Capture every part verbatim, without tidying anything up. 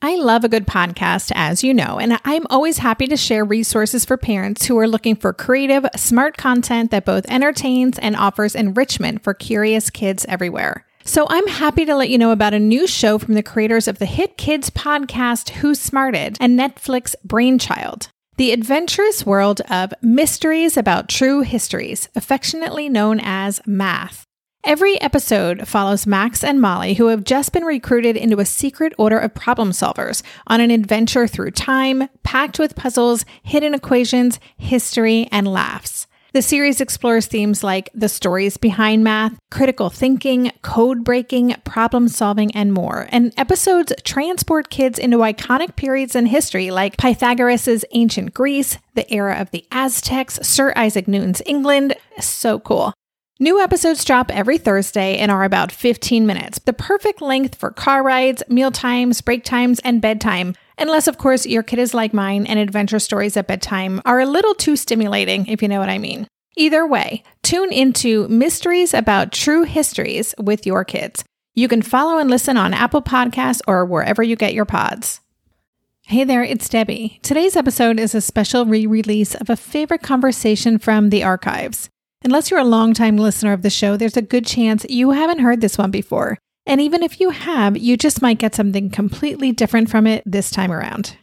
I love a good podcast, as you know, and I'm always happy to share resources for parents who are looking for creative, smart content that both entertains and offers enrichment for curious kids everywhere. So I'm happy to let you know about a new show from the creators of the hit kids podcast, Who Smarted, and Netflix Brainchild. The adventurous world of Mysteries About True Histories, affectionately known as Math. Every episode follows Max and Molly, who have just been recruited into a secret order of problem solvers on an adventure through time, packed with puzzles, hidden equations, history, and laughs. The series explores themes like the stories behind math, critical thinking, code breaking, problem solving, and more. And episodes transport kids into iconic periods in history like Pythagoras' ancient Greece, the era of the Aztecs, Sir Isaac Newton's England. So cool. New episodes drop every Thursday and are about fifteen minutes, the perfect length for car rides, meal times, break times, and bedtime. Unless, of course, your kid is like mine and adventure stories at bedtime are a little too stimulating, if you know what I mean. Either way, tune into Mysteries About True Histories with your kids. You can follow and listen on Apple Podcasts or wherever you get your pods. Hey there, it's Debbie. Today's episode is a special re-release of a favorite conversation from the archives. Unless you're a longtime listener of the show, there's a good chance you haven't heard this one before. And even if you have, you just might get something completely different from it this time around.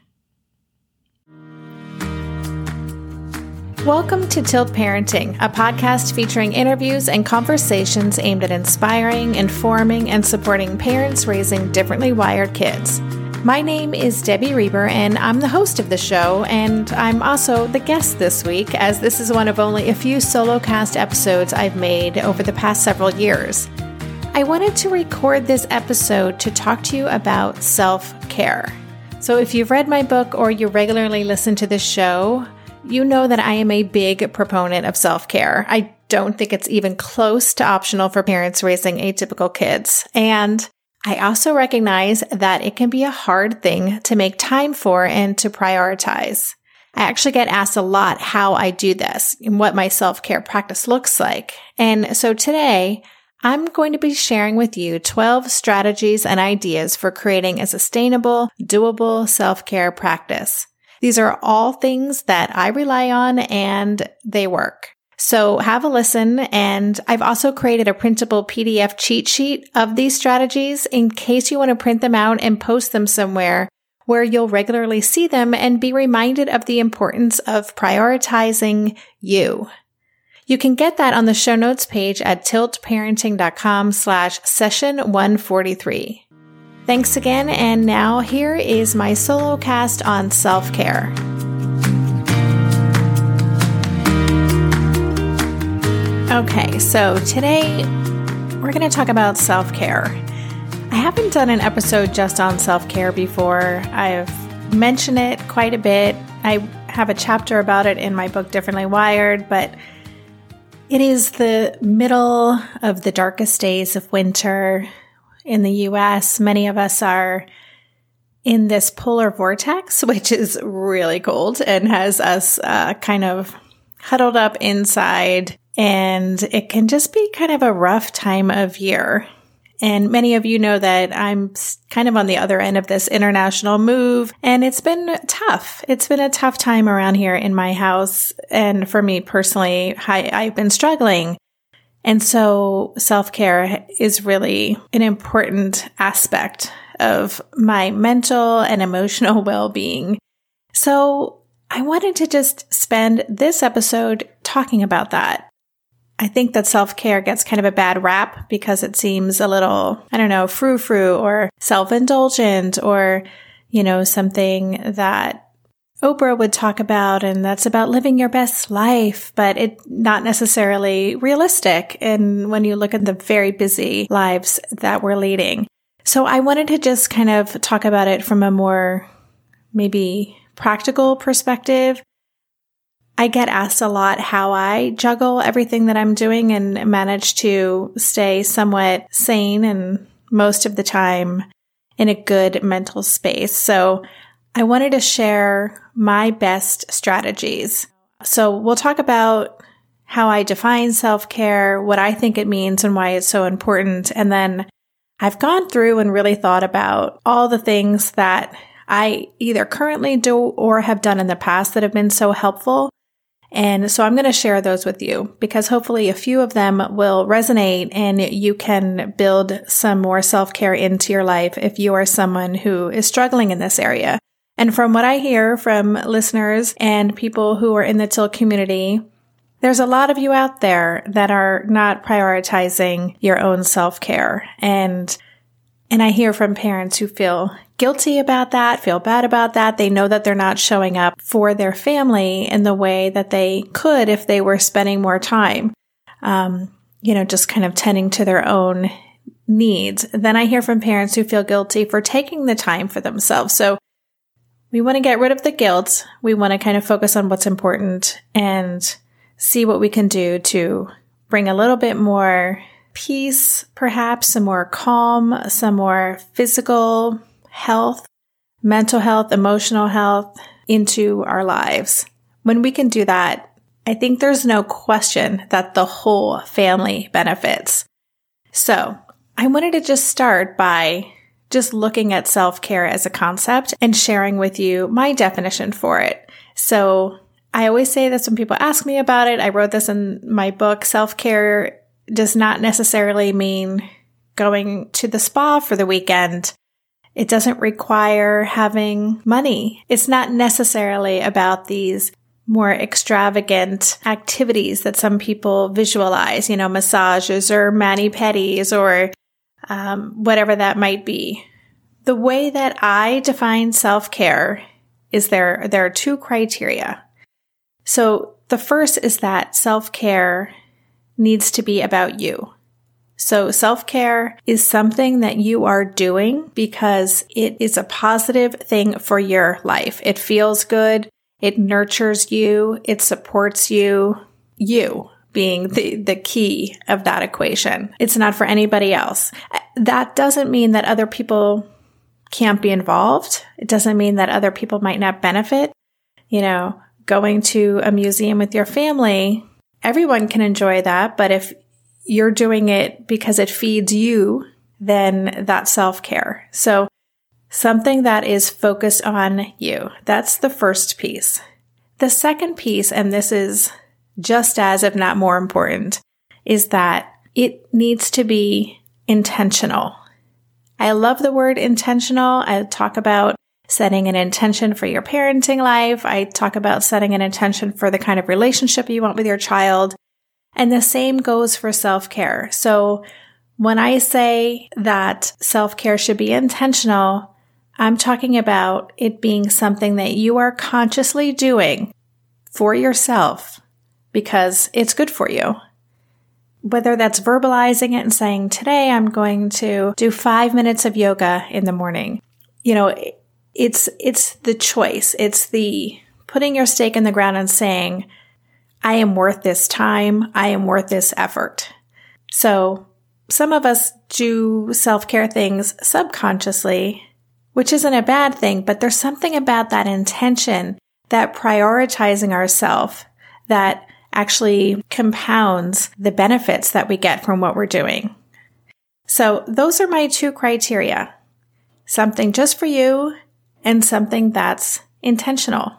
Welcome to Tilt Parenting, a podcast featuring interviews and conversations aimed at inspiring, informing, and supporting parents raising differently wired kids. My name is Debbie Reber, and I'm the host of the show, and I'm also the guest this week, as this is one of only a few solo cast episodes I've made over the past several years. I wanted to record this episode to talk to you about self-care. So if you've read my book or you regularly listen to this show, you know that I am a big proponent of self-care. I don't think it's even close to optional for parents raising atypical kids. And I also recognize that it can be a hard thing to make time for and to prioritize. I actually get asked a lot how I do this and what my self-care practice looks like. And so today, I'm going to be sharing with you twelve strategies and ideas for creating a sustainable, doable self-care practice. These are all things that I rely on and they work. So have a listen, and I've also created a printable P D F cheat sheet of these strategies in case you want to print them out and post them somewhere where you'll regularly see them and be reminded of the importance of prioritizing you. You can get that on the show notes page at tiltparenting.com slash session 143. Thanks again, and now here is my solo cast on self-care. Okay, so today we're going to talk about self-care. I haven't done an episode just on self-care before. I've mentioned it quite a bit. I have a chapter about it in my book, Differently Wired, but it is the middle of the darkest days of winter in the U S. Many of us are in this polar vortex, which is really cold and has us uh, kind of huddled up inside. And it can just be kind of a rough time of year. And many of you know that I'm kind of on the other end of this international move, and it's been tough. It's been a tough time around here in my house. And for me personally, I, I've been struggling. And so self-care is really an important aspect of my mental and emotional well-being. So I wanted to just spend this episode talking about that. I think that self-care gets kind of a bad rap because it seems a little, I don't know, frou-frou or self-indulgent or, you know, something that Oprah would talk about, and that's about living your best life, but it's not necessarily realistic. And when you look at the very busy lives that we're leading. So I wanted to just kind of talk about it from a more maybe practical perspective. I get asked a lot how I juggle everything that I'm doing and manage to stay somewhat sane and most of the time in a good mental space. So I wanted to share my best strategies. So we'll talk about how I define self-care, what I think it means and why it's so important. And then I've gone through and really thought about all the things that I either currently do or have done in the past that have been so helpful. And so I'm going to share those with you because hopefully a few of them will resonate and you can build some more self-care into your life if you are someone who is struggling in this area. And from what I hear from listeners and people who are in the Tilt community, there's a lot of you out there that are not prioritizing your own self-care. And And I hear from parents who feel guilty about that, feel bad about that. They know that they're not showing up for their family in the way that they could if they were spending more time, um, you know, just kind of tending to their own needs. Then I hear from parents who feel guilty for taking the time for themselves. So we want to get rid of the guilt. We want to kind of focus on what's important and see what we can do to bring a little bit more peace, perhaps some more calm, some more physical health, mental health, emotional health into our lives. When we can do that, I think there's no question that the whole family benefits. So I wanted to just start by just looking at self-care as a concept and sharing with you my definition for it. So I always say this when people ask me about it. I wrote this in my book. Self-care does not necessarily mean going to the spa for the weekend. It doesn't require having money. It's not necessarily about these more extravagant activities that some people visualize, you know, massages or mani-pedis or um, whatever that might be. The way that I define self-care is there, there are two criteria. So the first is that self-care needs to be about you. So self-care is something that you are doing because it is a positive thing for your life. It feels good. It nurtures you. It supports you. You being the, the key of that equation. It's not for anybody else. That doesn't mean that other people can't be involved. It doesn't mean that other people might not benefit. You know, going to a museum with your family, everyone can enjoy that. But if you're doing it because it feeds you, then that's self-care. So something that is focused on you. That's the first piece. The second piece, and this is just as, if not more important, is that it needs to be intentional. I love the word intentional. I talk about setting an intention for your parenting life. I talk about setting an intention for the kind of relationship you want with your child. And the same goes for self-care. So when I say that self-care should be intentional, I'm talking about it being something that you are consciously doing for yourself because it's good for you. Whether that's verbalizing it and saying, today I'm going to do five minutes of yoga in the morning. You know, it's, it's the choice. It's the putting your stake in the ground and saying, I am worth this time. I am worth this effort. So some of us do self-care things subconsciously, which isn't a bad thing, but there's something about that intention, that prioritizing ourselves that actually compounds the benefits that we get from what we're doing. So those are my two criteria, something just for you and something that's intentional.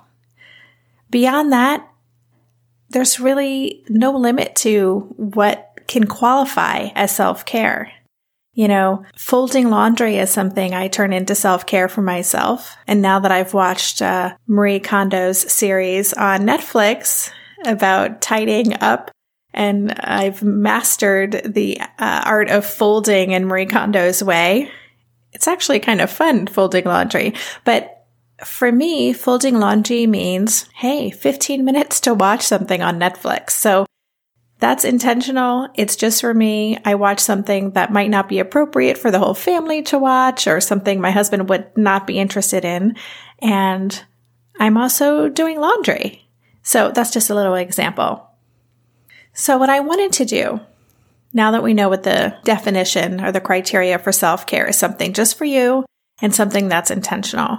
Beyond that, there's really no limit to what can qualify as self-care. You know, folding laundry is something I turn into self-care for myself. And now that I've watched uh, Marie Kondo's series on Netflix about tidying up, and I've mastered the uh, art of folding in Marie Kondo's way, it's actually kind of fun folding laundry. But for me, folding laundry means, hey, fifteen minutes to watch something on Netflix. So that's intentional. It's just for me. I watch something that might not be appropriate for the whole family to watch or something my husband would not be interested in. And I'm also doing laundry. So that's just a little example. So what I wanted to do, now that we know what the definition or the criteria for self-care is, something just for you and something that's intentional,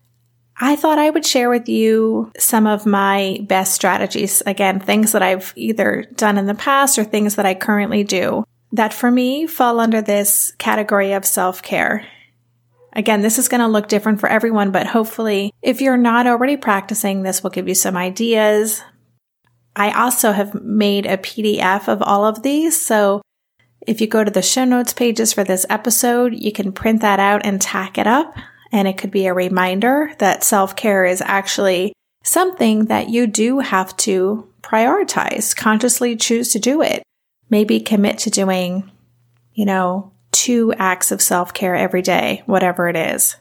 I thought I would share with you some of my best strategies. Again, things that I've either done in the past or things that I currently do that for me fall under this category of self-care. again, this is going to look different for everyone, but hopefully if you're not already practicing, this will give you some ideas. I also have made a P D F of all of these. So if you go to the show notes pages for this episode, you can print that out and tack it up. And it could be a reminder that self-care is actually something that you do have to prioritize, consciously choose to do it. Maybe commit to doing, you know, two acts of self-care every day, whatever it is.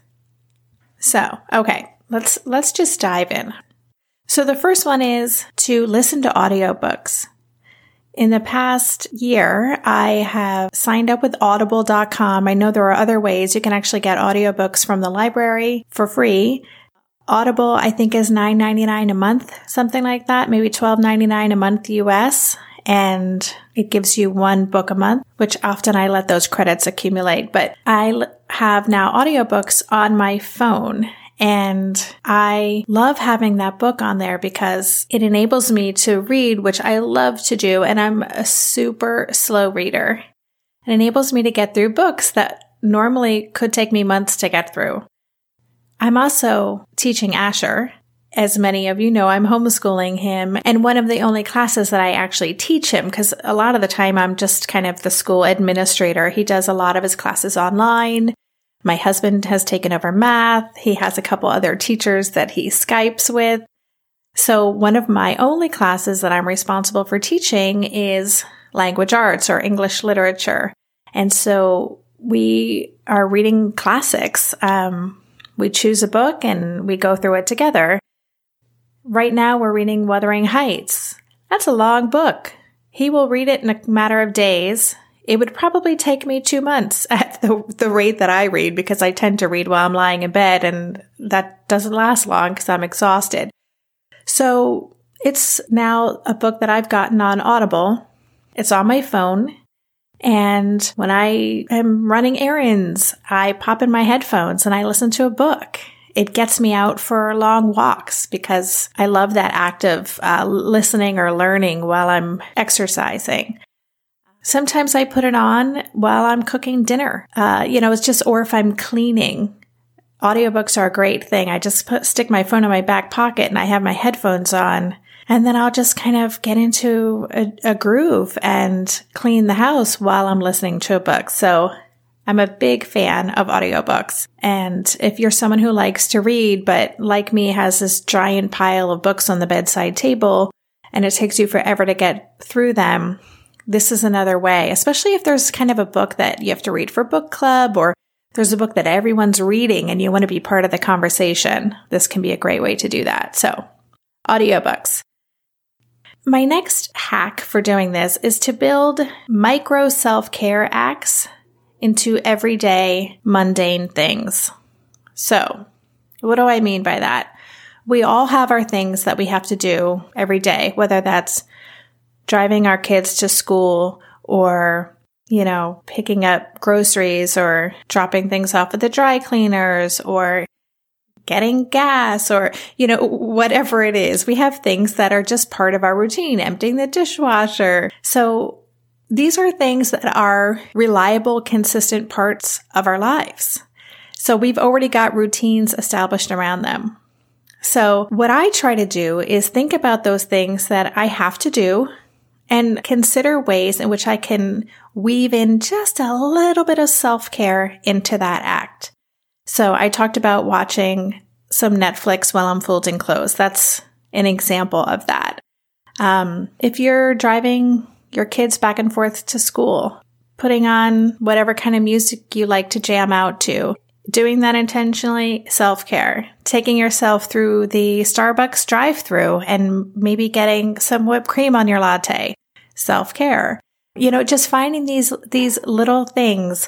So, okay, let's let's just dive in. So the first one is to listen to audiobooks. In the past year, I have signed up with audible dot com. I know there are other ways you can actually get audiobooks from the library for free. Audible, I think, is nine ninety-nine a month, something like that, maybe twelve ninety-nine a month U S, and it gives you one book a month, which often I let those credits accumulate. But I have now audiobooks on my phone. And I love having that book on there because it enables me to read, which I love to do. And I'm a super slow reader. It enables me to get through books that normally could take me months to get through. I'm also teaching Asher. As many of you know, I'm homeschooling him. And one of the only classes that I actually teach him, because a lot of the time I'm just kind of the school administrator. He does a lot of his classes online. My husband has taken over math. He has a couple other teachers that he Skypes with. So one of my only classes that I'm responsible for teaching is language arts or English literature. And so we are reading classics. Um, we choose a book and we go through it together. Right now we're reading Wuthering Heights. That's a long book. He will read it in a matter of days. It would probably take me two months at the, the rate that I read because I tend to read while I'm lying in bed, and that doesn't last long because I'm exhausted. So it's now a book that I've gotten on Audible. It's on my phone. And when I am running errands, I pop in my headphones and I listen to a book. It gets me out for long walks because I love that act of uh, listening or learning while I'm exercising. Sometimes I put it on while I'm cooking dinner. Uh, you know, it's just, or if I'm cleaning. Audiobooks are a great thing. I just put, stick my phone in my back pocket and I have my headphones on. And then I'll just kind of get into a, a groove and clean the house while I'm listening to a book. So I'm a big fan of audiobooks. And if you're someone who likes to read, but like me has this giant pile of books on the bedside table, and it takes you forever to get through them, this is another way, especially if there's kind of a book that you have to read for book club, or there's a book that everyone's reading and you want to be part of the conversation. This can be a great way to do that. So, audiobooks. My next hack for doing this is to build micro self-care acts into everyday mundane things. So, what do I mean by that? We all have our things that we have to do every day, whether that's driving our kids to school or, you know, picking up groceries or dropping things off at the dry cleaners or getting gas or, you know, whatever it is. We have things that are just part of our routine, emptying the dishwasher. So these are things that are reliable, consistent parts of our lives. So we've already got routines established around them. So what I try to do is think about those things that I have to do and consider ways in which I can weave in just a little bit of self-care into that act. So I talked about watching some Netflix while I'm folding clothes. That's an example of that. Um, if you're driving your kids back and forth to school, putting on whatever kind of music you like to jam out to, doing that intentionally, self-care. Taking yourself through the Starbucks drive-thru and maybe getting some whipped cream on your latte, self-care. You know, just finding these these little things.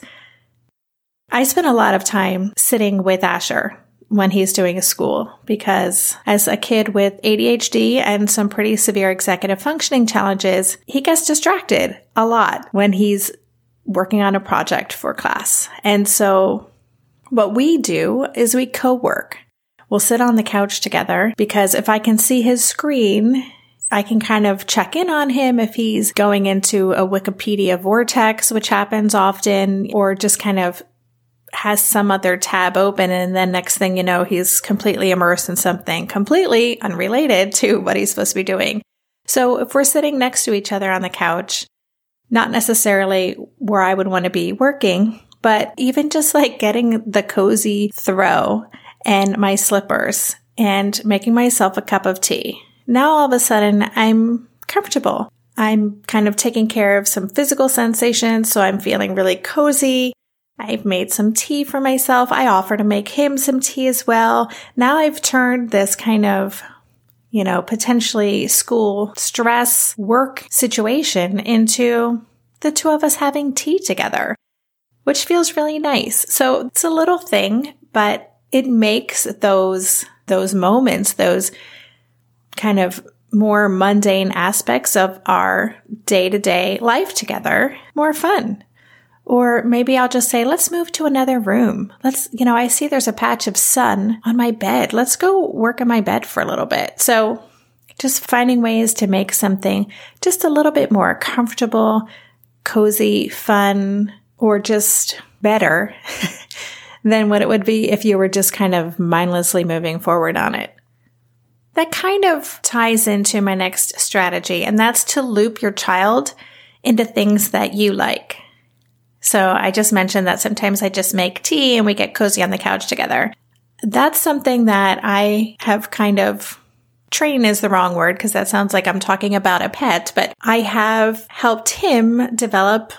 I spend a lot of time sitting with Asher when he's doing his school because as a kid with A D H D and some pretty severe executive functioning challenges, he gets distracted a lot when he's working on a project for class. And so what we do is we co-work. We'll sit on the couch together because if I can see his screen, I can kind of check in on him if he's going into a Wikipedia vortex, which happens often, or just kind of has some other tab open, and then next thing you know, he's completely immersed in something completely unrelated to what he's supposed to be doing. So if we're sitting next to each other on the couch, not necessarily where I would want to be working, but even just like getting the cozy throw and my slippers and making myself a cup of tea. Now all of a sudden I'm comfortable. I'm kind of taking care of some physical sensations, so I'm feeling really cozy. I've made some tea for myself. I offer to make him some tea as well. Now I've turned this kind of, you know, potentially school stress work situation into the two of us having tea together, which feels really nice. So it's a little thing, but it makes those, those moments, those kind of more mundane aspects of our day-to-day life together more fun. Or maybe I'll just say, let's move to another room. Let's, you know, I see there's a patch of sun on my bed. Let's go work on my bed for a little bit. So just finding ways to make something just a little bit more comfortable, cozy, fun, or just better than what it would be if you were just kind of mindlessly moving forward on it. That kind of ties into my next strategy, and that's to loop your child into things that you like. So I just mentioned that sometimes I just make tea and we get cozy on the couch together. That's something that I have kind of, train is the wrong word because that sounds like I'm talking about a pet, but I have helped him develop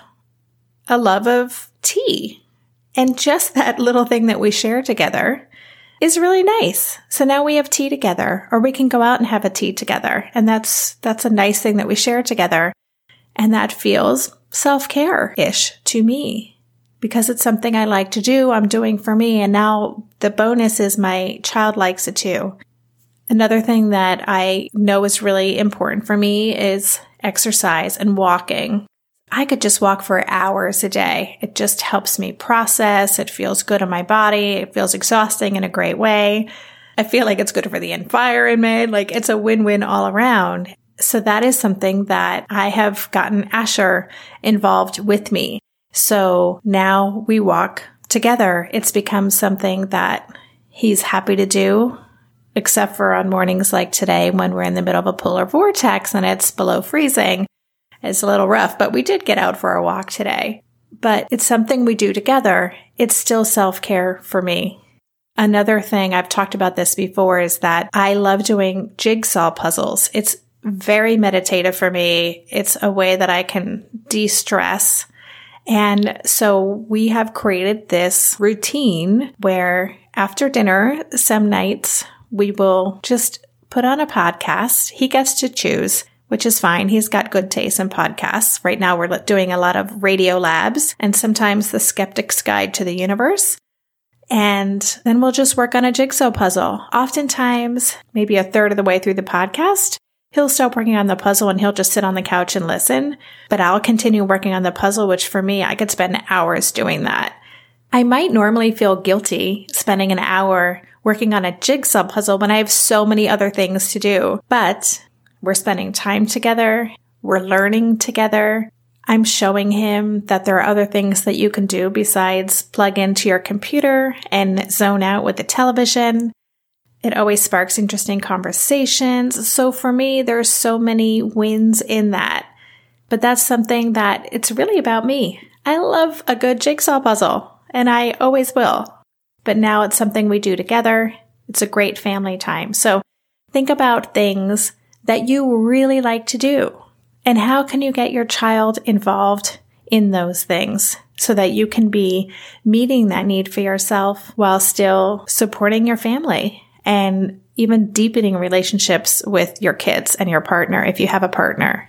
a love of tea. And just that little thing that we share together is really nice. So now we have tea together, or we can go out and have a tea together. And that's, that's a nice thing that we share together. And that feels self-care-ish to me because it's something I like to do. I'm doing for me. And now the bonus is my child likes it too. Another thing that I know is really important for me is exercise and walking. I could just walk for hours a day. It just helps me process. It feels good on my body. It feels exhausting in a great way. I feel like it's good for the environment. Like it's a win-win all around. So that is something that I have gotten Asher involved with me. So now we walk together. It's become something that he's happy to do, except for on mornings like today when we're in the middle of a polar vortex and it's below freezing. It's a little rough, but we did get out for a walk today. But it's something we do together. It's still self-care for me. Another thing, I've talked about this before, is that I love doing jigsaw puzzles. It's very meditative for me. It's a way that I can de-stress. And so we have created this routine where after dinner, some nights we will just put on a podcast. He gets to choose, which is fine. He's got good taste in podcasts. Right now we're doing a lot of Radio Labs and sometimes The Skeptic's Guide to the Universe. And then we'll just work on a jigsaw puzzle. Oftentimes, maybe a third of the way through the podcast, he'll stop working on the puzzle and he'll just sit on the couch and listen. But I'll continue working on the puzzle, which for me, I could spend hours doing that. I might normally feel guilty spending an hour working on a jigsaw puzzle when I have so many other things to do. But we're spending time together. We're learning together. I'm showing him that there are other things that you can do besides plug into your computer and zone out with the television. It always sparks interesting conversations. So for me, there's so many wins in that. But that's something that it's really about me. I love a good jigsaw puzzle, and I always will. But now it's something we do together. It's a great family time. So think about things that you really like to do. And how can you get your child involved in those things so that you can be meeting that need for yourself while still supporting your family and even deepening relationships with your kids and your partner if you have a partner?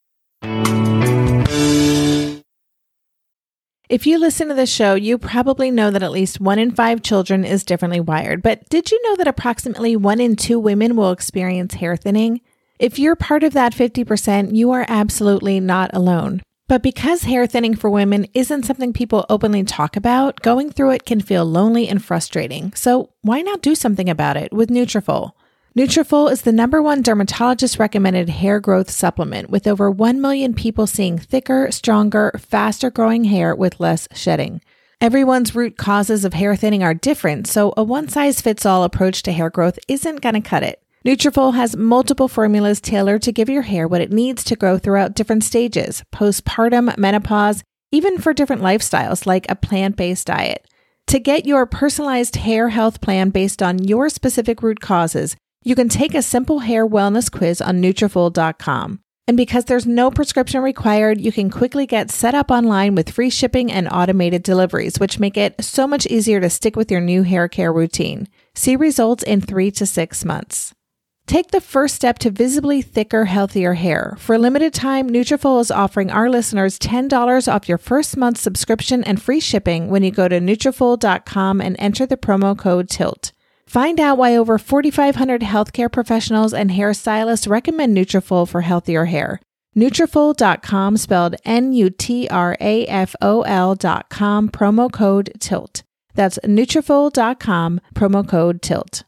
If you listen to the show, you probably know that at least one in five children is differently wired. But did you know that approximately one in two women will experience hair thinning? If you're part of that fifty percent, you are absolutely not alone. But because hair thinning for women isn't something people openly talk about, going through it can feel lonely and frustrating. So why not do something about it with Nutrafol? Nutrafol is the number one dermatologist-recommended hair growth supplement, with over one million people seeing thicker, stronger, faster-growing hair with less shedding. Everyone's root causes of hair thinning are different, so a one-size-fits-all approach to hair growth isn't going to cut it. Nutrafol has multiple formulas tailored to give your hair what it needs to grow throughout different stages, postpartum, menopause, even for different lifestyles like a plant-based diet. To get your personalized hair health plan based on your specific root causes, you can take a simple hair wellness quiz on Nutrafol dot com. And because there's no prescription required, you can quickly get set up online with free shipping and automated deliveries, which make it so much easier to stick with your new hair care routine. See results in three to six months. Take the first step to visibly thicker, healthier hair. For a limited time, Nutrafol is offering our listeners ten dollars off your first month's subscription and free shipping when you go to Nutrafol dot com and enter the promo code TILT. Find out why over forty-five hundred healthcare professionals and hairstylists recommend Nutrafol for healthier hair. Nutrafol dot com, spelled N U T R A F O L dot com, promo code TILT. That's Nutrafol dot com, promo code TILT.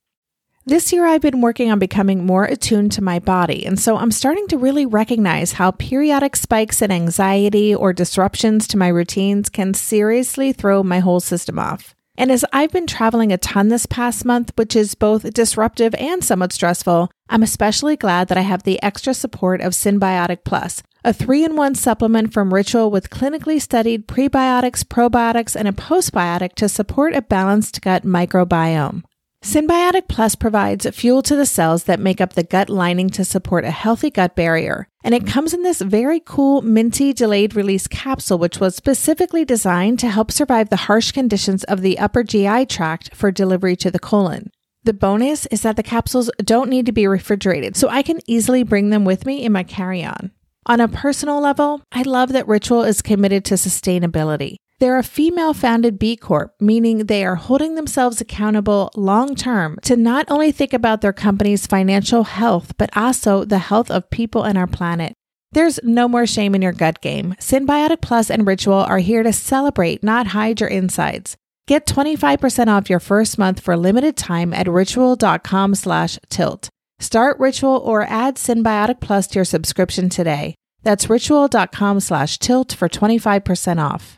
This year I've been working on becoming more attuned to my body, and so I'm starting to really recognize how periodic spikes in anxiety or disruptions to my routines can seriously throw my whole system off. And as I've been traveling a ton this past month, which is both disruptive and somewhat stressful, I'm especially glad that I have the extra support of Synbiotic Plus, a three-in-one supplement from Ritual with clinically studied prebiotics, probiotics, and a postbiotic to support a balanced gut microbiome. Synbiotic Plus provides fuel to the cells that make up the gut lining to support a healthy gut barrier. And it comes in this very cool minty delayed release capsule, which was specifically designed to help survive the harsh conditions of the upper G I tract for delivery to the colon. The bonus is that the capsules don't need to be refrigerated, so I can easily bring them with me in my carry-on. On a personal level, I love that Ritual is committed to sustainability. They're a female-founded B Corp, meaning they are holding themselves accountable long-term to not only think about their company's financial health, but also the health of people and our planet. There's no more shame in your gut game. Synbiotic Plus and Ritual are here to celebrate, not hide your insides. Get twenty-five percent off your first month for a limited time at ritual dot com slash tilt. Start Ritual or add Synbiotic Plus to your subscription today. That's ritual dot com slash tilt for twenty-five percent off.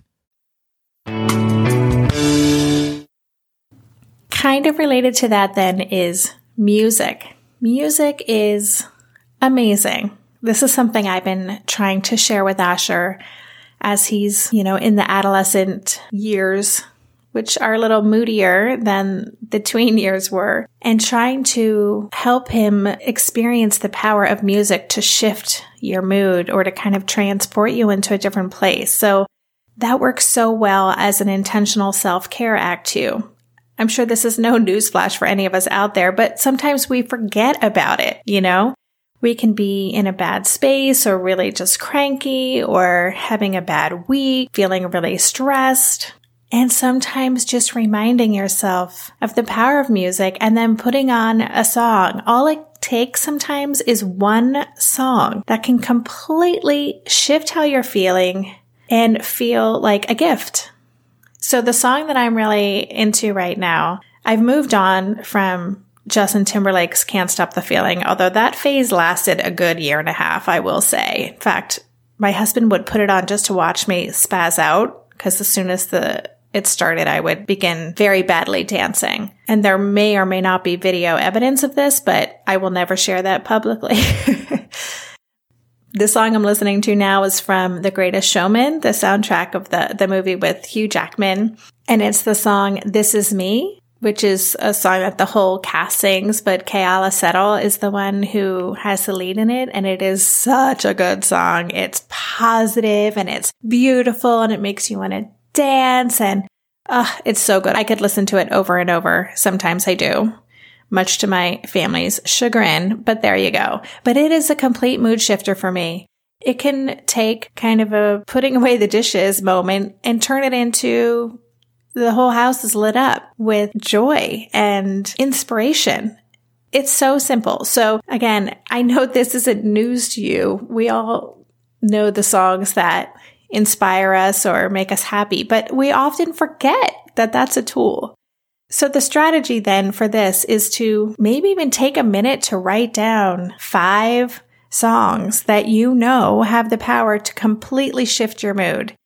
Kind of related to that then is music. Music is amazing. This is something I've been trying to share with Asher as he's, you know, in the adolescent years, which are a little moodier than the tween years were, and trying to help him experience the power of music to shift your mood or to kind of transport you into a different place. So that works so well as an intentional self-care act too. I'm sure this is no newsflash for any of us out there, but sometimes we forget about it, you know? We can be in a bad space or really just cranky or having a bad week, feeling really stressed. And sometimes just reminding yourself of the power of music and then putting on a song. All it takes sometimes is one song that can completely shift how you're feeling and feel like a gift. So the song that I'm really into right now, I've moved on from Justin Timberlake's Can't Stop the Feeling, although that phase lasted a good year and a half, I will say. In fact, my husband would put it on just to watch me spaz out, because as soon as the it started, I would begin very badly dancing. And there may or may not be video evidence of this, but I will never share that publicly. The song I'm listening to now is from The Greatest Showman, the soundtrack of the, the movie with Hugh Jackman. And it's the song This Is Me, which is a song that the whole cast sings, but Keala Settle is the one who has the lead in it. And it is such a good song. It's positive and it's beautiful and it makes you want to dance. And uh, it's so good. I could listen to it over and over. Sometimes I do, much to my family's chagrin, but there you go. But it is a complete mood shifter for me. It can take kind of a putting away the dishes moment and turn it into the whole house is lit up with joy and inspiration. It's so simple. So again, I know this isn't news to you. We all know the songs that inspire us or make us happy, but we often forget that that's a tool. So the strategy then for this is to maybe even take a minute to write down five songs that you know have the power to completely shift your mood.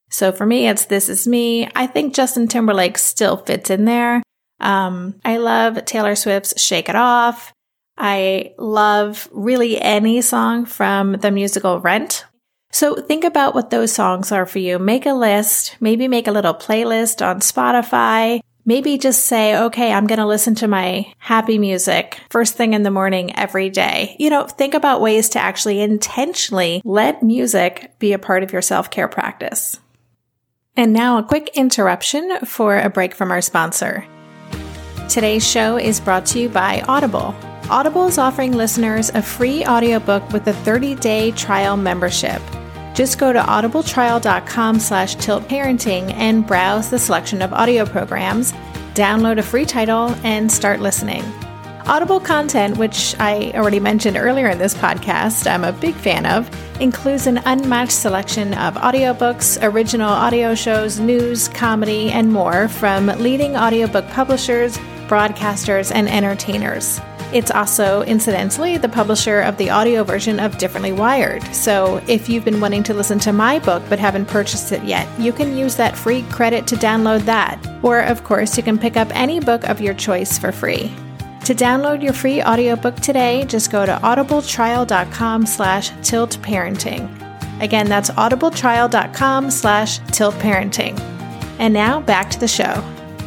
So for me, it's This Is Me. I think Justin Timberlake still fits in there. Um, I love Taylor Swift's Shake It Off. I love really any song from the musical Rent. So think about what those songs are for you. Make a list, maybe make a little playlist on Spotify. Maybe just say, okay, I'm going to listen to my happy music first thing in the morning every day. You know, think about ways to actually intentionally let music be a part of your self-care practice. And now a quick interruption for a break from our sponsor. Today's show is brought to you by Audible. Audible is offering listeners a free audiobook with a thirty-day trial membership. Just go to audibletrial.com slash tiltparenting and browse the selection of audio programs, download a free title, and start listening. Audible content, which I already mentioned earlier in this podcast, I'm a big fan of, includes an unmatched selection of audiobooks, original audio shows, news, comedy, and more from leading audiobook publishers, broadcasters, and entertainers. It's also, incidentally, the publisher of the audio version of Differently Wired. So if you've been wanting to listen to my book but haven't purchased it yet, you can use that free credit to download that. Or, of course, you can pick up any book of your choice for free. To download your free audiobook today, just go to audibletrial.com slash tiltparenting. Again, that's audibletrial.com slash tiltparenting. And now back to the show.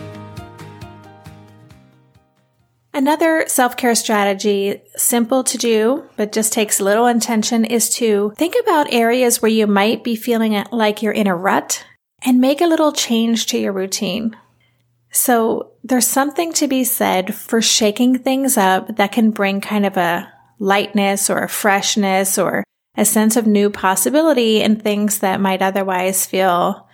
Another self-care strategy, simple to do, but just takes little intention, is to think about areas where you might be feeling like you're in a rut and make a little change to your routine. So there's something to be said for shaking things up that can bring kind of a lightness or a freshness or a sense of new possibility in things that might otherwise feel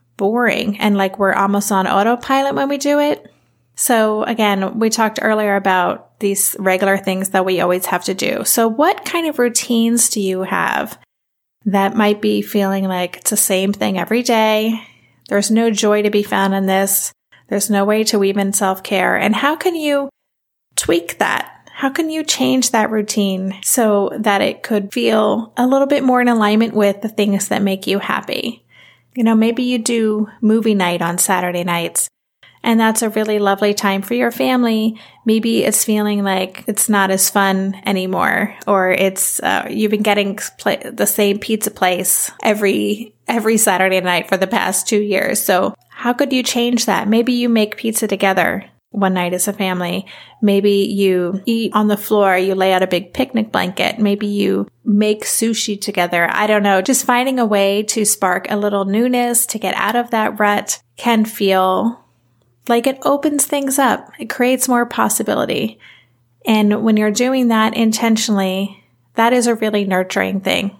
boring and like we're almost on autopilot when we do it. So again, we talked earlier about these regular things that we always have to do. So what kind of routines do you have that might be feeling like it's the same thing every day? There's no joy to be found in this. There's no way to weave in self-care. And how can you tweak that? How can you change that routine so that it could feel a little bit more in alignment with the things that make you happy? You know, maybe you do movie night on Saturday nights, and that's a really lovely time for your family. Maybe it's feeling like it's not as fun anymore, or it's uh, you've been getting pl- the same pizza place every every Saturday night for the past two years. So how could you change that? Maybe you make pizza together one night as a family. Maybe you eat on the floor. You lay out a big picnic blanket. Maybe you make sushi together. I don't know. Just finding a way to spark a little newness to get out of that rut can feel like it opens things up. It creates more possibility. And when you're doing that intentionally, that is a really nurturing thing.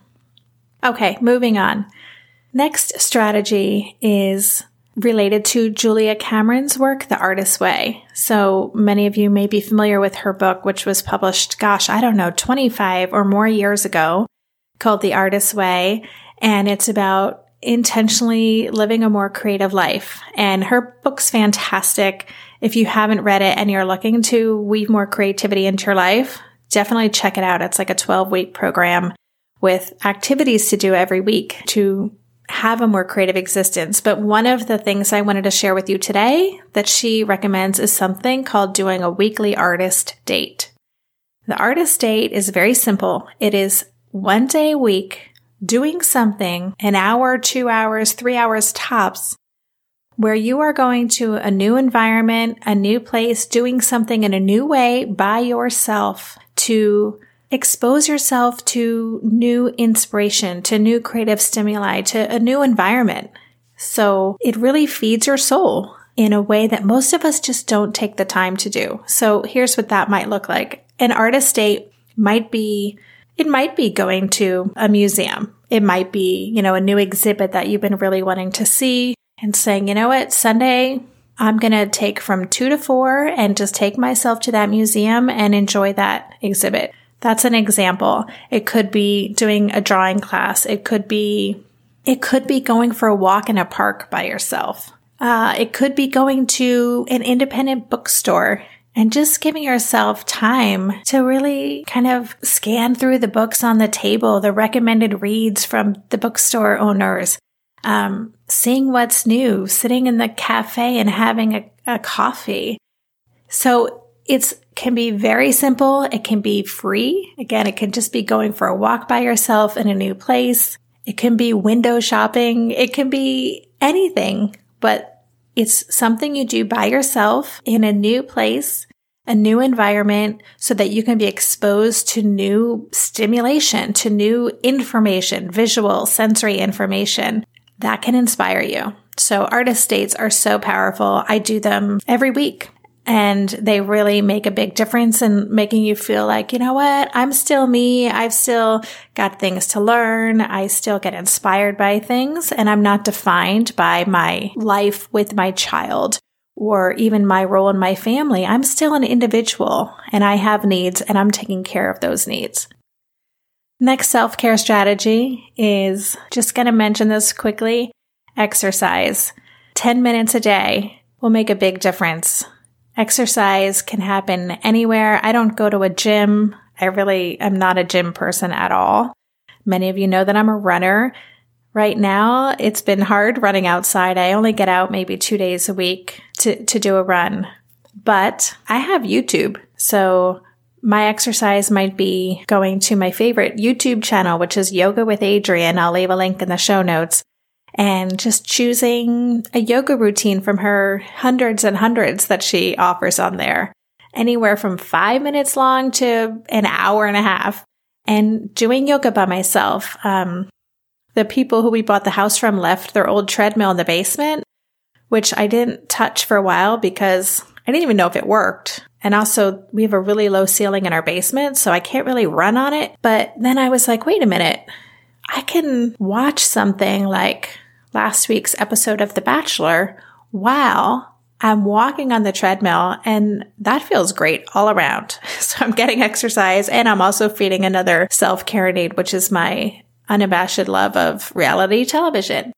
Okay, moving on. Next strategy is related to Julia Cameron's work, The Artist's Way. So many of you may be familiar with her book, which was published, gosh, I don't know, twenty-five or more years ago, called The Artist's Way. And it's about intentionally living a more creative life. And her book's fantastic. If you haven't read it and you're looking to weave more creativity into your life, definitely check it out. It's like a twelve-week program with activities to do every week to have a more creative existence. But one of the things I wanted to share with you today that she recommends is something called doing a weekly artist date. The artist date is very simple. It is one day a week doing something, an hour, two hours, three hours tops, where you are going to a new environment, a new place, doing something in a new way by yourself to expose yourself to new inspiration, to new creative stimuli, to a new environment. So it really feeds your soul in a way that most of us just don't take the time to do. So here's what that might look like. An artist date might be It might be going to a museum. It might be, you know, a new exhibit that you've been really wanting to see and saying, you know what, Sunday, I'm going to take from two to four and just take myself to that museum and enjoy that exhibit. That's an example. It could be doing a drawing class. It could be, it could be going for a walk in a park by yourself. Uh, it could be going to an independent bookstore and just giving yourself time to really kind of scan through the books on the table, the recommended reads from the bookstore owners, um, seeing what's new, sitting in the cafe and having a, a coffee. So it's can be very simple. It can be free. Again, it can just be going for a walk by yourself in a new place. It can be window shopping. It can be anything, but it's something you do by yourself in a new place, a new environment, so that you can be exposed to new stimulation, to new information, visual, sensory information that can inspire you. So artist dates are so powerful. I do them every week. And they really make a big difference in making you feel like, you know what, I'm still me. I've still got things to learn. I still get inspired by things, and I'm not defined by my life with my child or even my role in my family. I'm still an individual, and I have needs, and I'm taking care of those needs. Next self-care strategy is, just going to mention this quickly, exercise. ten minutes a day will make a big difference. Exercise can happen anywhere. I don't go to a gym. I really am not a gym person at all. Many of you know that I'm a runner. Right now, it's been hard running outside. I only get out maybe two days a week to, to do a run. But I have YouTube. So my exercise might be going to my favorite YouTube channel, which is Yoga with Adriene. I'll leave a link in the show notes. And just choosing a yoga routine from her hundreds and hundreds that she offers on there, anywhere from five minutes long to an hour and a half, and doing yoga by myself. Um, the people who we bought the house from left their old treadmill in the basement, which I didn't touch for a while because I didn't even know if it worked. And also, we have a really low ceiling in our basement, so I can't really run on it. But then I was like, wait a minute, I can watch something like last week's episode of The Bachelor while I'm walking on the treadmill, and that feels great all around. So I'm getting exercise, and I'm also feeding another self-care need, which is my unabashed love of reality television.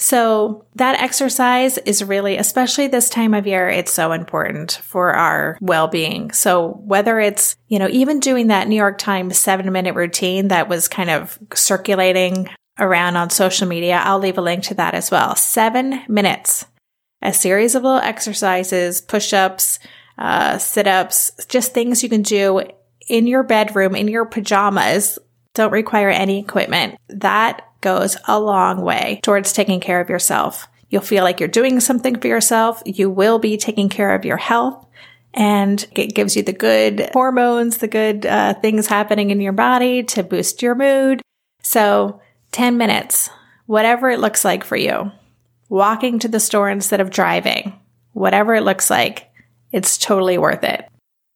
So that exercise is really, especially this time of year, it's so important for our well-being. So whether it's, you know, even doing that New York Times seven minute routine that was kind of circulating around on social media, I'll leave a link to that as well. Seven minutes, a series of little exercises, push-ups, uh, sit-ups, just things you can do in your bedroom, in your pajamas, don't require any equipment. That goes a long way towards taking care of yourself. You'll feel like you're doing something for yourself. You will be taking care of your health, and it gives you the good hormones, the good uh, things happening in your body to boost your mood. So ten minutes, whatever it looks like for you, walking to the store instead of driving, whatever it looks like, it's totally worth it.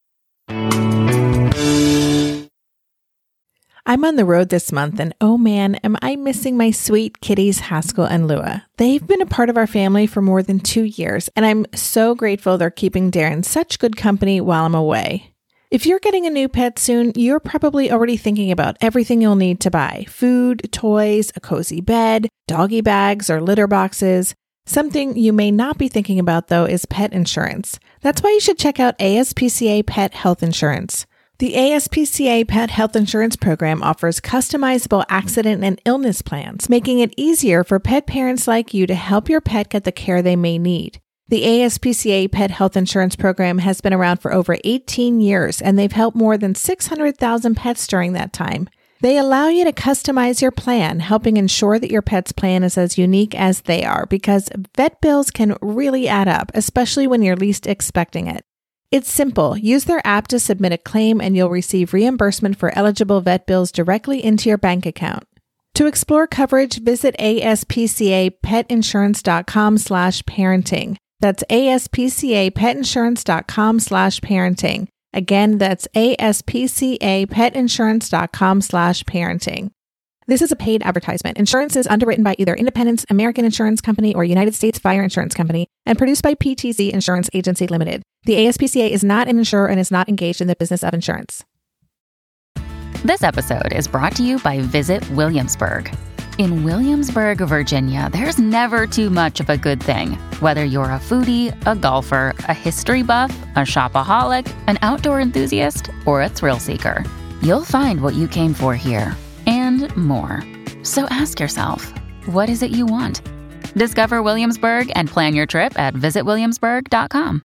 I'm on the road this month, and oh man, am I missing my sweet kitties Haskell and Lua. They've been a part of our family for more than two years, and I'm so grateful they're keeping Darren such good company while I'm away. If you're getting a new pet soon, you're probably already thinking about everything you'll need to buy: food, toys, a cozy bed, doggy bags, or litter boxes. Something you may not be thinking about, though, is pet insurance. That's why you should check out A S P C A Pet Health Insurance. The A S P C A Pet Health Insurance Program offers customizable accident and illness plans, making it easier for pet parents like you to help your pet get the care they may need. The A S P C A Pet Health Insurance Program has been around for over eighteen years, and they've helped more than six hundred thousand pets during that time. They allow you to customize your plan, helping ensure that your pet's plan is as unique as they are, because vet bills can really add up, especially when you're least expecting it. It's simple. Use their app to submit a claim, and you'll receive reimbursement for eligible vet bills directly into your bank account. To explore coverage, visit aspcapetinsurance.com slash parenting. That's aspcapetinsurance.com slash parenting. Again, that's aspcapetinsurance.com slash parenting. This is a paid advertisement. Insurance is underwritten by either Independence American Insurance Company or United States Fire Insurance Company and produced by P T Z Insurance Agency Limited. The A S P C A is not an insurer and is not engaged in the business of insurance. This episode is brought to you by Visit Williamsburg. In Williamsburg, Virginia, there's never too much of a good thing. Whether you're a foodie, a golfer, a history buff, a shopaholic, an outdoor enthusiast, or a thrill seeker, you'll find what you came for here and more. So ask yourself, what is it you want? Discover Williamsburg and plan your trip at visit williamsburg dot com.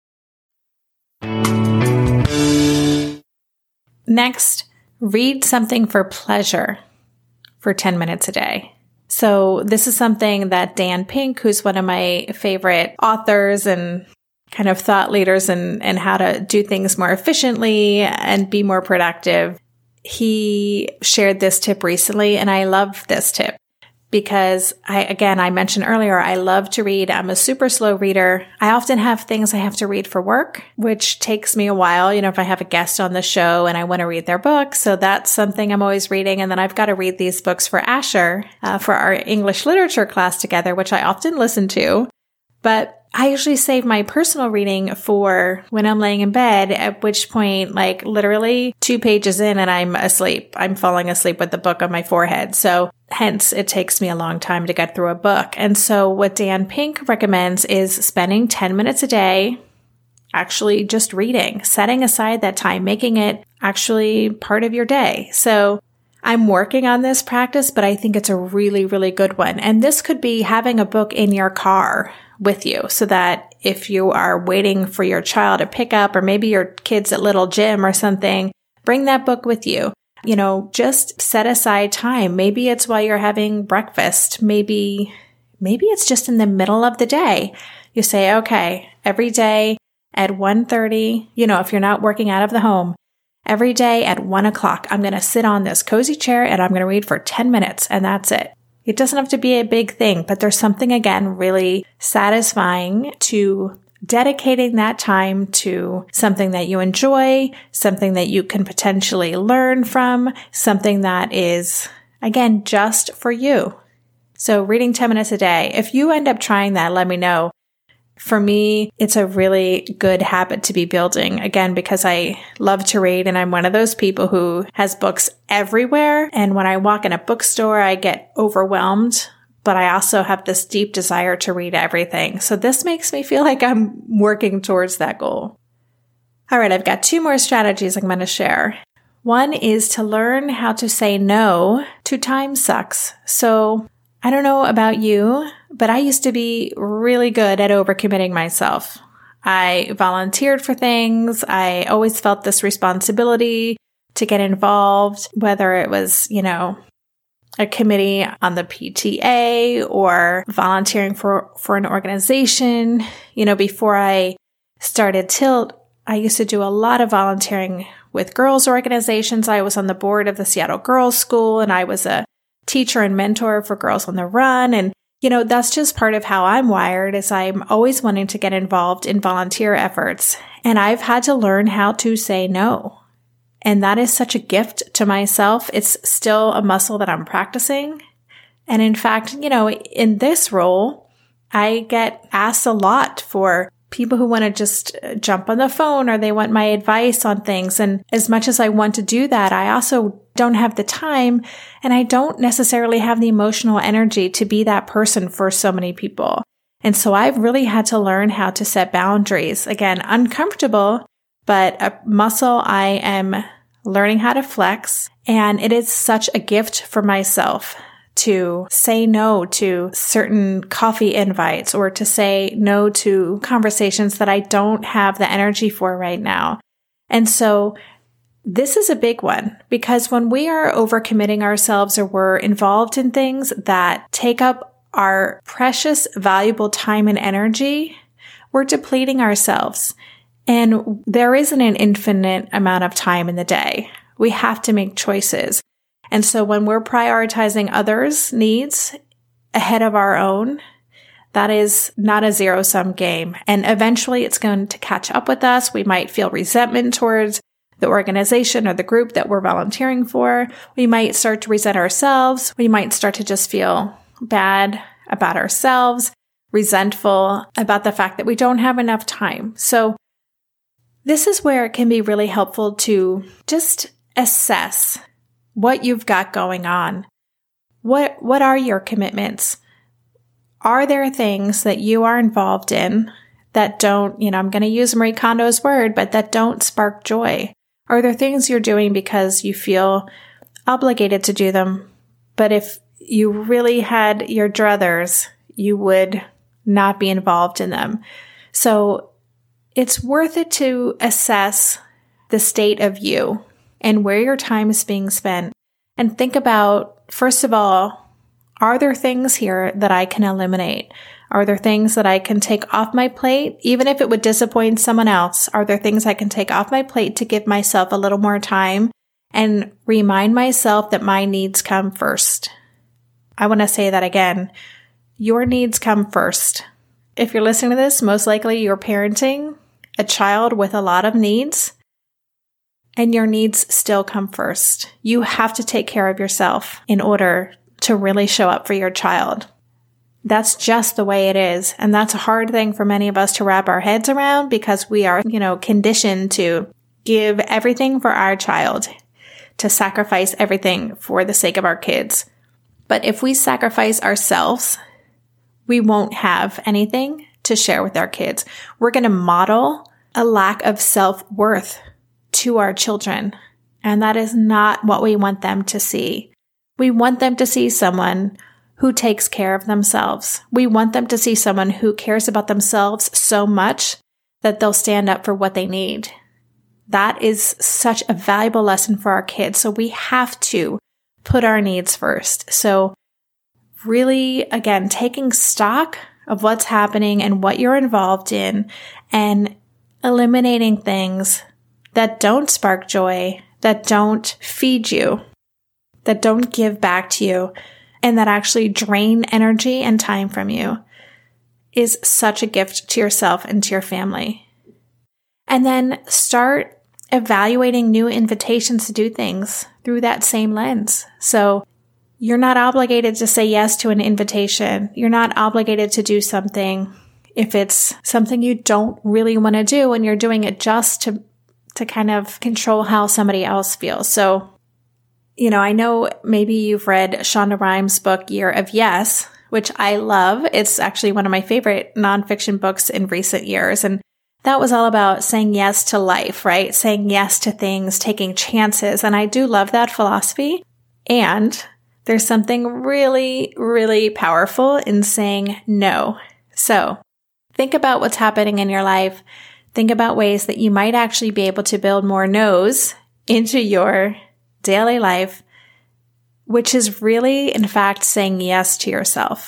Next, read something for pleasure for ten minutes a day. So this is something that Dan Pink, who's one of my favorite authors and kind of thought leaders in, in how to do things more efficiently and be more productive, he shared this tip recently, and I love this tip. Because I, again, I mentioned earlier, I love to read. I'm a super slow reader. I often have things I have to read for work, which takes me a while. You know, if I have a guest on the show and I want to read their book. So that's something I'm always reading. And then I've got to read these books for Asher, uh, for our English literature class together, which I often listen to. But I usually save my personal reading for when I'm laying in bed, at which point, like literally two pages in and I'm asleep. I'm falling asleep with the book on my forehead. So hence it takes me a long time to get through a book. And so what Dan Pink recommends is spending ten minutes a day actually just reading, setting aside that time, making it actually part of your day. So I'm working on this practice, but I think it's a really, really good one. And this could be having a book in your car with you so that if you are waiting for your child to pick up, or maybe your kid's at little gym or something, bring that book with you. You know, just set aside time. Maybe it's while you're having breakfast. Maybe, maybe it's just in the middle of the day. You say, okay, every day at one thirty, you know, if you're not working out of the home, every day at one o'clock, I'm going to sit on this cozy chair and I'm going to read for ten minutes, and that's it. It doesn't have to be a big thing, but there's something, again, really satisfying to dedicating that time to something that you enjoy, something that you can potentially learn from, something that is, again, just for you. So reading ten minutes a day. If you end up trying that, let me know. For me, it's a really good habit to be building, again, because I love to read and I'm one of those people who has books everywhere. And when I walk in a bookstore, I get overwhelmed, but I also have this deep desire to read everything. So this makes me feel like I'm working towards that goal. All right, I've got two more strategies I'm going to share. One is to learn how to say no to time sucks. So I don't know about you, but I used to be really good at overcommitting myself. I volunteered for things. I always felt this responsibility to get involved, whether it was, you know, a committee on the P T A or volunteering for, for an organization. You know, before I started Tilt, I used to do a lot of volunteering with girls organizations. I was on the board of the Seattle Girls School, and I was a teacher and mentor for Girls on the Run. And, you know, that's just part of how I'm wired, is I'm always wanting to get involved in volunteer efforts. And I've had to learn how to say no. And that is such a gift to myself. It's still a muscle that I'm practicing. And in fact, you know, in this role, I get asked a lot for people who want to just jump on the phone or they want my advice on things. And as much as I want to do that, I also don't have the time, and I don't necessarily have the emotional energy to be that person for so many people. And so I've really had to learn how to set boundaries. Again, uncomfortable, but a muscle I am learning how to flex. And it is such a gift for myself to say no to certain coffee invites, or to say no to conversations that I don't have the energy for right now. And so this is a big one, because when we are overcommitting ourselves or we're involved in things that take up our precious, valuable time and energy, we're depleting ourselves. And there isn't an infinite amount of time in the day. We have to make choices. And so when we're prioritizing others' needs ahead of our own, that is not a zero-sum game. And eventually it's going to catch up with us. We might feel resentment towards the organization or the group that we're volunteering for. We might start to resent ourselves. We might start to just feel bad about ourselves, resentful about the fact that we don't have enough time. So this is where it can be really helpful to just assess what you've got going on. What, what are your commitments? Are there things that you are involved in that don't, you know, I'm going to use Marie Kondo's word, but that don't spark joy? Are there things you're doing because you feel obligated to do them, but if you really had your druthers, you would not be involved in them. So it's worth it to assess the state of you and where your time is being spent. And think about, first of all, are there things here that I can eliminate? Are there things that I can take off my plate? Even if it would disappoint someone else, are there things I can take off my plate to give myself a little more time and remind myself that my needs come first? I want to say that again. Your needs come first. If you're listening to this, most likely you're parenting a child with a lot of needs, and your needs still come first. You have to take care of yourself in order to really show up for your child. That's just the way it is. And that's a hard thing for many of us to wrap our heads around because we are, you know, conditioned to give everything for our child, to sacrifice everything for the sake of our kids. But if we sacrifice ourselves, we won't have anything to share with our kids. We're going to model a lack of self-worth to our children. And that is not what we want them to see. We want them to see someone who takes care of themselves. We want them to see someone who cares about themselves so much that they'll stand up for what they need. That is such a valuable lesson for our kids. So we have to put our needs first. So really, again, taking stock of what's happening and what you're involved in and eliminating things that don't spark joy, that don't feed you, that don't give back to you, and that actually drain energy and time from you is such a gift to yourself and to your family. And then start evaluating new invitations to do things through that same lens. So you're not obligated to say yes to an invitation. You're not obligated to do something if it's something you don't really want to do and you're doing it just to to kind of control how somebody else feels. So, you know, I know maybe you've read Shonda Rhimes' book, Year of Yes, which I love. It's actually one of my favorite nonfiction books in recent years. And that was all about saying yes to life, right? Saying yes to things, taking chances. And I do love that philosophy. And there's something really, really powerful in saying no. So think about what's happening in your life. Think about ways that you might actually be able to build more no's into your daily life, which is really, in fact, saying yes to yourself.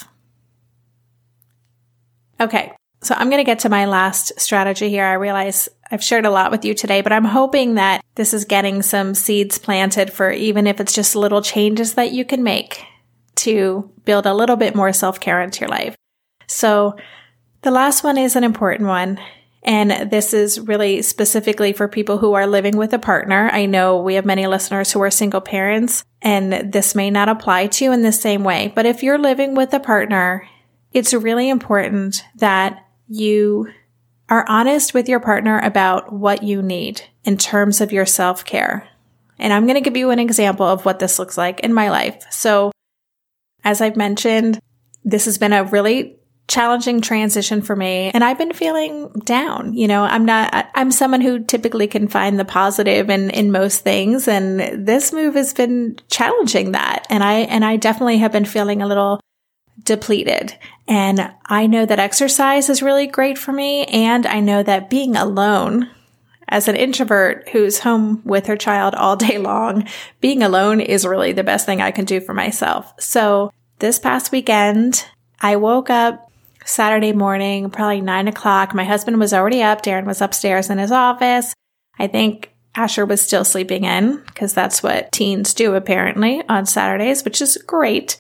Okay, so I'm going to get to my last strategy here. I realize I've shared a lot with you today, but I'm hoping that this is getting some seeds planted for even if it's just little changes that you can make to build a little bit more self-care into your life. So the last one is an important one. And this is really specifically for people who are living with a partner. I know we have many listeners who are single parents, and this may not apply to you in the same way. But if you're living with a partner, it's really important that you are honest with your partner about what you need in terms of your self-care. And I'm going to give you an example of what this looks like in my life. So, as I've mentioned, this has been a really challenging transition for me. And I've been feeling down. You know, I'm not, I'm someone who typically can find the positive in, in most things. And this move has been challenging that. And I, and I definitely have been feeling a little depleted. And I know that exercise is really great for me. And I know that being alone as an introvert who's home with her child all day long, being alone is really the best thing I can do for myself. So this past weekend, I woke up Saturday morning, probably nine o'clock. My husband was already up. Darren was upstairs in his office. I think Asher was still sleeping in because that's what teens do apparently on Saturdays, which is great.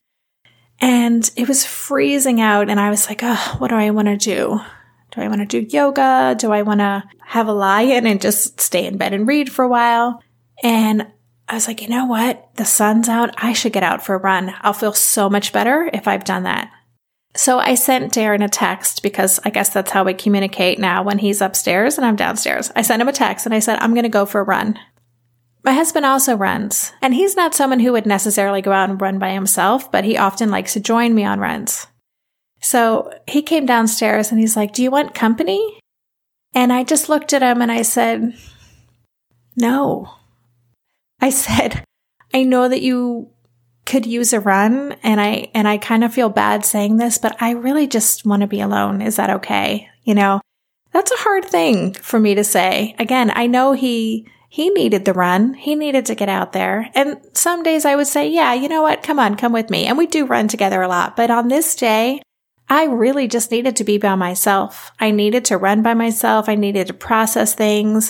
And it was freezing out. And I was like, oh, what do I want to do? Do I want to do yoga? Do I want to have a lie-in and just stay in bed and read for a while? And I was like, you know what? The sun's out. I should get out for a run. I'll feel so much better if I've done that. So I sent Darren a text because I guess that's how we communicate now when he's upstairs and I'm downstairs. I sent him a text and I said, I'm going to go for a run. My husband also runs, and he's not someone who would necessarily go out and run by himself, but he often likes to join me on runs. So he came downstairs and he's like, do you want company? And I just looked at him and I said, no. I said, I know that you could use a run, and I and I kind of feel bad saying this, but I really just want to be alone. Is that okay? You know, that's a hard thing for me to say. Again, I know he he needed the run. He needed to get out there. And some days I would say, yeah, you know what? Come on, come with me. And we do run together a lot. But on this day, I really just needed to be by myself. I needed to run by myself. I needed to process things.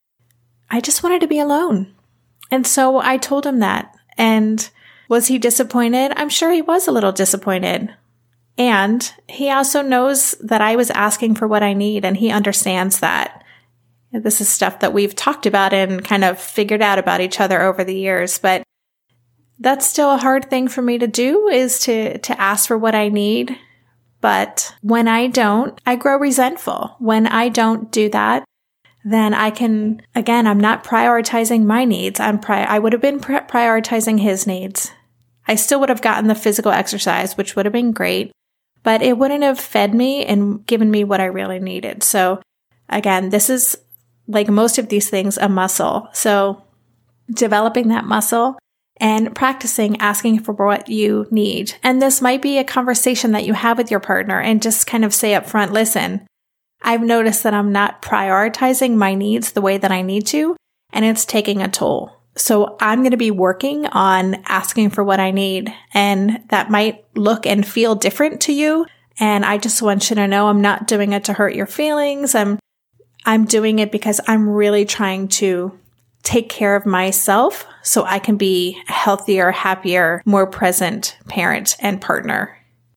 I just wanted to be alone. And so I told him that. And was he disappointed? I'm sure he was a little disappointed. And he also knows that I was asking for what I need, and he understands that. This is stuff that we've talked about and kind of figured out about each other over the years. But that's still a hard thing for me to do, is to, to ask for what I need. But when I don't, I grow resentful. When I don't do that, then I can, again, I'm not prioritizing my needs. I'm pri- I would have been pri- prioritizing his needs. I still would have gotten the physical exercise, which would have been great, but it wouldn't have fed me and given me what I really needed. So again, this is, like most of these things, a muscle. So developing that muscle and practicing asking for what you need. And this might be a conversation that you have with your partner and just kind of say up front, listen, I've noticed that I'm not prioritizing my needs the way that I need to, and it's taking a toll. So I'm going to be working on asking for what I need, and that might look and feel different to you. And I just want you to know I'm not doing it to hurt your feelings. I'm, I'm doing it because I'm really trying to take care of myself so I can be a healthier, happier, more present parent and partner.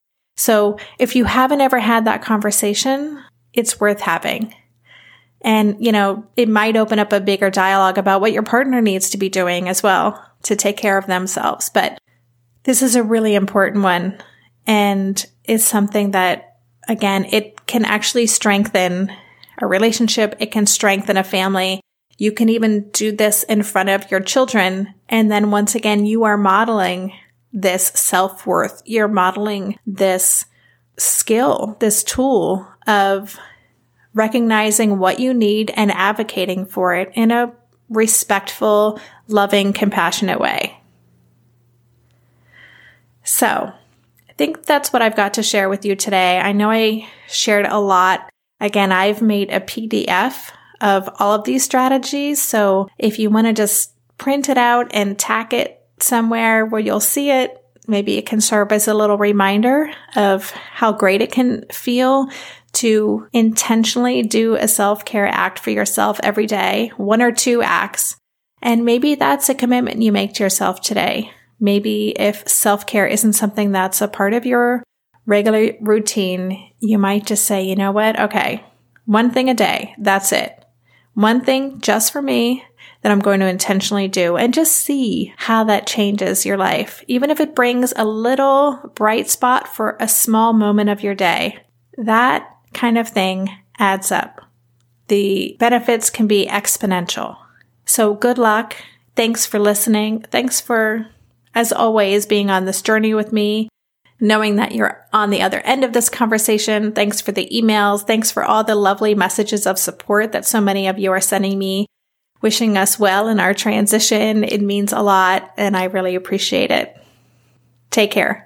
So if you haven't ever had that conversation, it's worth having. And, you know, it might open up a bigger dialogue about what your partner needs to be doing as well to take care of themselves. But this is a really important one. And it's something that, again, it can actually strengthen a relationship. It can strengthen a family. You can even do this in front of your children. And then once again, you are modeling this self-worth. You're modeling this skill, this tool of recognizing what you need and advocating for it in a respectful, loving, compassionate way. So I think that's what I've got to share with you today. I know I shared a lot. Again, I've made a P D F of all of these strategies. So if you want to just print it out and tack it somewhere where you'll see it, maybe it can serve as a little reminder of how great it can feel to intentionally do a self-care act for yourself every day, one or two acts. And maybe that's a commitment you make to yourself today. Maybe if self-care isn't something that's a part of your regular routine, you might just say, you know what? Okay, one thing a day. That's it. One thing just for me that I'm going to intentionally do, and just see how that changes your life. Even if it brings a little bright spot for a small moment of your day, that kind of thing adds up. The benefits can be exponential. So good luck. Thanks for listening. Thanks for, as always, being on this journey with me, knowing that you're on the other end of this conversation. Thanks for the emails. Thanks for all the lovely messages of support that so many of you are sending me, wishing us well in our transition. It means a lot, and I really appreciate it. Take care.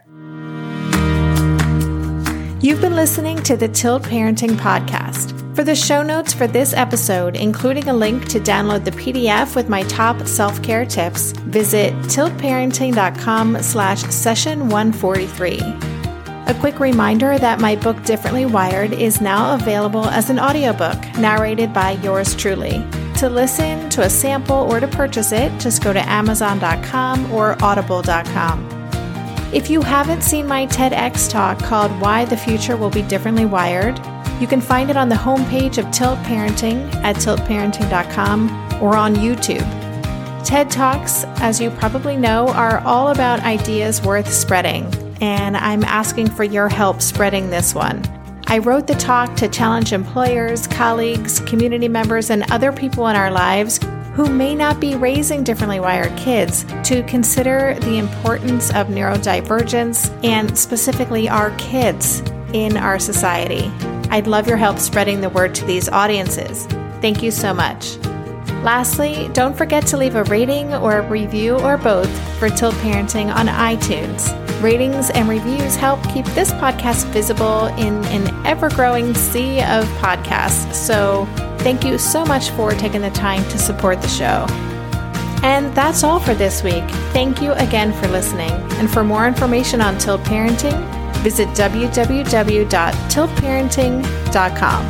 You've been listening to the Tilt Parenting Podcast. For the show notes for this episode, including a link to download the P D F with my top self-care tips, visit tiltparenting.com slash session 143. A quick reminder that my book Differently Wired is now available as an audiobook narrated by yours truly. To listen, to a sample, or to purchase it, just go to amazon dot com or audible dot com. If you haven't seen my TEDx talk called Why the Future Will Be Differently Wired, you can find it on the homepage of Tilt Parenting at tilt parenting dot com or on YouTube. TED Talks, as you probably know, are all about ideas worth spreading, and I'm asking for your help spreading this one. I wrote the talk to challenge employers, colleagues, community members, and other people in our lives who may not be raising differently wired kids to consider the importance of neurodivergence and specifically our kids in our society. I'd love your help spreading the word to these audiences. Thank you so much. Lastly, don't forget to leave a rating or a review or both for Tilt Parenting on iTunes. Ratings and reviews help keep this podcast visible in an ever-growing sea of podcasts. So thank you so much for taking the time to support the show. And that's all for this week. Thank you again for listening. And for more information on Tilt Parenting, visit w w w dot tilt parenting dot com.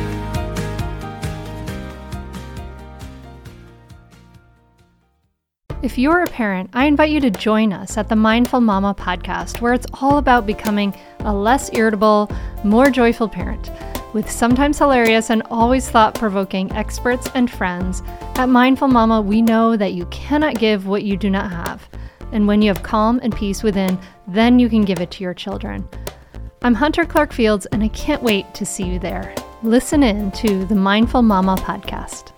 If you're a parent, I invite you to join us at the Mindful Mama podcast, where it's all about becoming a less irritable, more joyful parent. With sometimes hilarious and always thought-provoking experts and friends, at Mindful Mama, we know that you cannot give what you do not have. And when you have calm and peace within, then you can give it to your children. I'm Hunter Clark Fields, and I can't wait to see you there. Listen in to the Mindful Mama podcast.